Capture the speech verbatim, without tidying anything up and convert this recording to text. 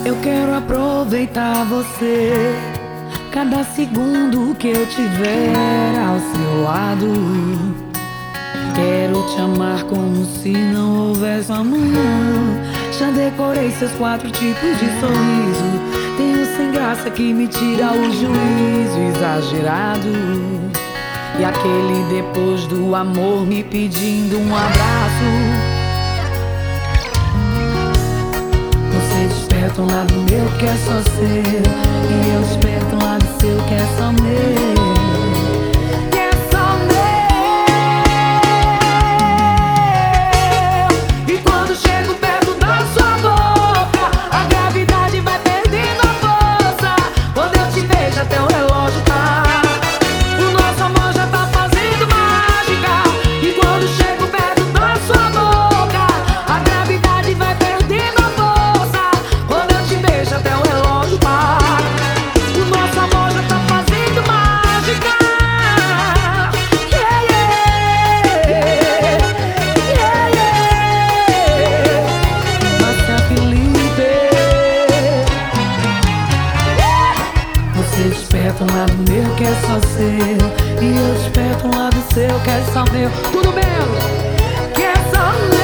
Eu quero aproveitar você, cada segundo que eu tiver ao seu lado. Quero te amar como se não houvesse amanhã. Já decorei seus quatro tipos de sorriso. Tenho sem graça que me tira o juízo exagerado. E aquele depois do amor me pedindo um abraço. Você desperta um lado meu que é só seu, e eu desperto um lado seu que é só meu. Que é só meu. E quando chego perto da sua boca, a gravidade vai perdendo a força. Quando eu te vejo até o relógio tá, o nosso amor já tá fazendo mágica. E quando chego perto da sua boca, a gravidade vai perdendo a força. Quando eu te vejo até o relógio para, o nosso amor já tá fazendo mágica. Yeah, yeah, yeah, yeah. Márcia Felipe. Você desperta um lado meu que é só seu, e eu desperto um lado seu que é só meu. Tudo meu, que é só meu.